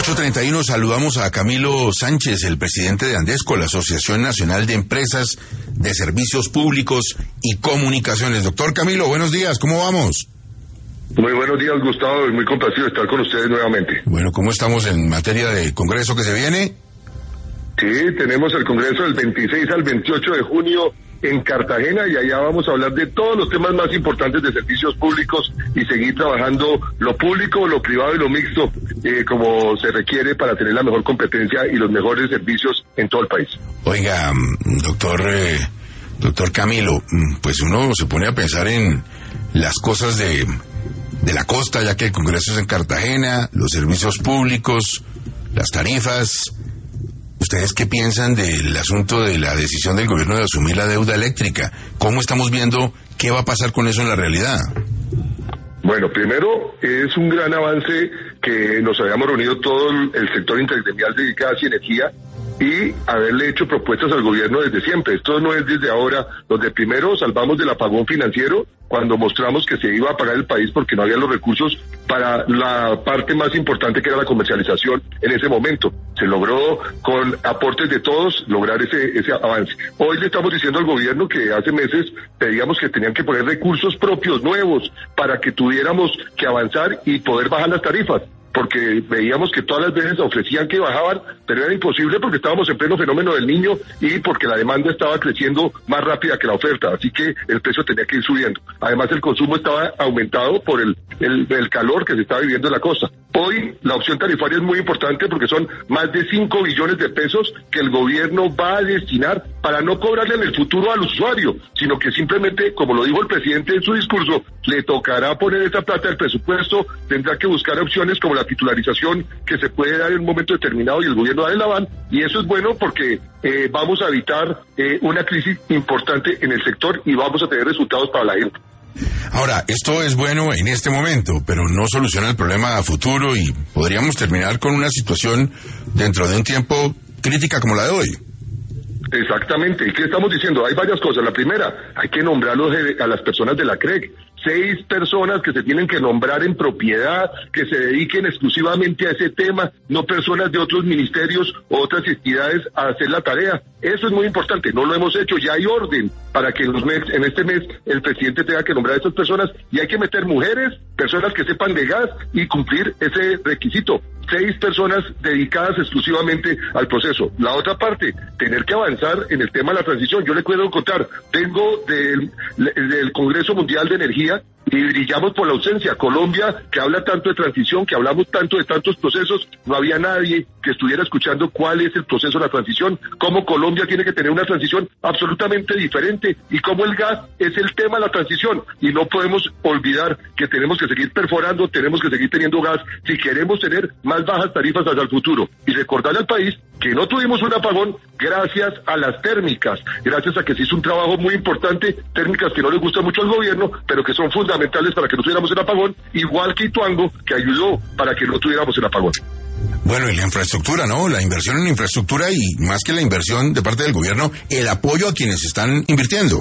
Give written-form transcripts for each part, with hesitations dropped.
8:31, saludamos a Camilo Sánchez, el presidente de Andesco, la Asociación Nacional de Empresas de Servicios Públicos y Comunicaciones. Doctor Camilo, buenos días, ¿cómo vamos? Muy buenos días, Gustavo, y muy complacido de estar con ustedes nuevamente. Bueno, ¿cómo estamos en materia de congreso que se viene? Sí, tenemos el congreso del 26 al 28 de junio en Cartagena, y allá vamos a hablar de todos los temas más importantes de servicios públicos y seguir trabajando lo público, lo privado y lo mixto, como se requiere para tener la mejor competencia y los mejores servicios en todo el país. Oiga, doctor Camilo, pues uno se pone a pensar en las cosas de la costa, ya que el congreso es en Cartagena, los servicios públicos, las tarifas. ¿Ustedes qué piensan del asunto de la decisión del gobierno de asumir la deuda eléctrica? ¿Cómo estamos viendo qué va a pasar con eso en la realidad? Bueno, primero, es un gran avance que nos habíamos reunido todo el sector intergremial de gas y energía y haberle hecho propuestas al gobierno desde siempre. Esto no es desde ahora, donde primero salvamos del apagón financiero cuando mostramos que se iba a pagar el país porque no había los recursos para la parte más importante que era la comercialización en ese momento. Se logró con aportes de todos lograr ese avance. Hoy le estamos diciendo al gobierno que hace meses pedíamos que tenían que poner recursos propios nuevos para que tuviéramos que avanzar y poder bajar las tarifas, porque veíamos que todas las veces ofrecían que bajaban, pero era imposible porque estábamos en pleno fenómeno del Niño y porque la demanda estaba creciendo más rápida que la oferta, así que el precio tenía que ir subiendo. Además, el consumo estaba aumentado por el calor que se estaba viviendo en la costa. Hoy la opción tarifaria es muy importante porque son más de 5 billones de pesos que el gobierno va a destinar para no cobrarle en el futuro al usuario, sino que simplemente, como lo dijo el presidente en su discurso, le tocará poner esa plata del presupuesto, tendrá que buscar opciones como la titularización que se puede dar en un momento determinado y el gobierno da el aval, y eso es bueno porque vamos a evitar una crisis importante en el sector y vamos a tener resultados para la gente. Ahora, esto es bueno en este momento, pero no soluciona el problema a futuro y podríamos terminar con una situación dentro de un tiempo crítica como la de hoy. Exactamente. ¿Y qué estamos diciendo? Hay varias cosas. La primera, hay que nombrar a las personas de la CREG. 6 personas que se tienen que nombrar en propiedad, que se dediquen exclusivamente a ese tema, no personas de otros ministerios o otras entidades a hacer la tarea. Eso es muy importante, no lo hemos hecho, ya hay orden para que en este mes el presidente tenga que nombrar a estas personas, y hay que meter mujeres, personas que sepan de gas y cumplir ese requisito. 6 personas dedicadas exclusivamente al proceso. La otra parte, tener que avanzar en el tema de la transición. Yo le puedo contar, vengo del Congreso Mundial de Energía y brillamos por la ausencia. Colombia, que habla tanto de transición, que hablamos tanto de tantos procesos, no había nadie que estuviera escuchando cuál es el proceso de la transición, cómo Colombia tiene que tener una transición absolutamente diferente y cómo el gas es el tema de la transición. Y no podemos olvidar que tenemos que seguir perforando, tenemos que seguir teniendo gas si queremos tener más bajas tarifas hacia el futuro. Y recordarle al país que no tuvimos un apagón gracias a las térmicas, gracias a que se hizo un trabajo muy importante, térmicas que no le gustan mucho al gobierno, pero que son fundamentales para que no tuviéramos el apagón, igual que Ituango, que ayudó para que no tuviéramos el apagón. Bueno, y la infraestructura, ¿no? La inversión en infraestructura y más que la inversión de parte del gobierno, el apoyo a quienes están invirtiendo.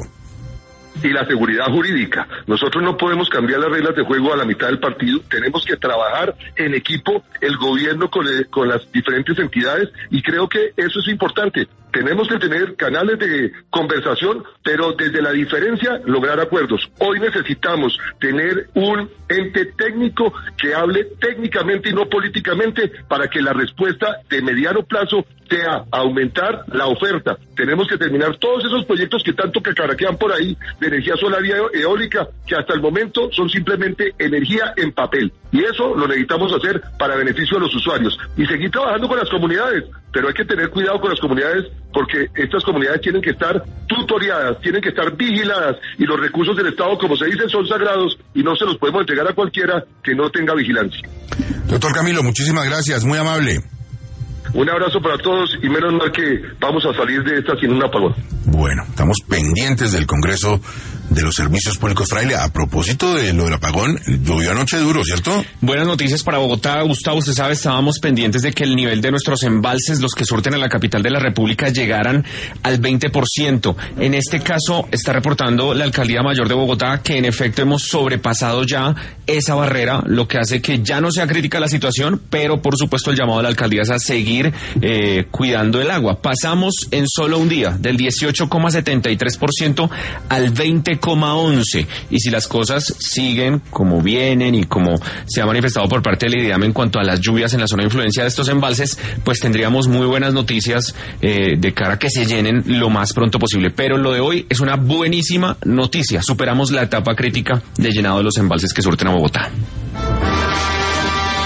Y la seguridad jurídica. Nosotros no podemos cambiar las reglas de juego a la mitad del partido, tenemos que trabajar en equipo, el gobierno con las diferentes entidades, y creo que eso es importante. Tenemos que tener canales de conversación, pero desde la diferencia lograr acuerdos. Hoy necesitamos tener un ente técnico que hable técnicamente y no políticamente para que la respuesta de mediano plazo sea aumentar la oferta. Tenemos que terminar todos esos proyectos que tanto cacaraquean por ahí de energía solar y eólica, que hasta el momento son simplemente energía en papel. Y eso lo necesitamos hacer para beneficio de los usuarios. Y seguir trabajando con las comunidades, pero hay que tener cuidado con las comunidades porque estas comunidades tienen que estar tutoriadas, tienen que estar vigiladas, y los recursos del Estado, como se dice, son sagrados y no se los podemos entregar a cualquiera que no tenga vigilancia. Doctor Camilo, muchísimas gracias, muy amable. Un abrazo para todos y menos mal que vamos a salir de esta sin un apagón. Bueno, estamos pendientes del Congreso de los servicios públicos. Fraile, a propósito de lo del apagón, llovió anoche duro, ¿cierto? Buenas noticias para Bogotá. Gustavo, usted sabe, estábamos pendientes de que el nivel de nuestros embalses, los que surten a la capital de la República, llegaran al 20%. En este caso, está reportando la Alcaldía Mayor de Bogotá que en efecto hemos sobrepasado ya esa barrera, lo que hace que ya no sea crítica la situación, pero por supuesto el llamado de la alcaldía es a seguir cuidando el agua. Pasamos en solo un día del 18,73% al 20,11%, y si las cosas siguen como vienen y como se ha manifestado por parte del IDEAM en cuanto a las lluvias en la zona de influencia de estos embalses, pues tendríamos muy buenas noticias de cara a que se llenen lo más pronto posible. Pero lo de hoy es una buenísima noticia. Superamos la etapa crítica de llenado de los embalses que surten a Bogotá.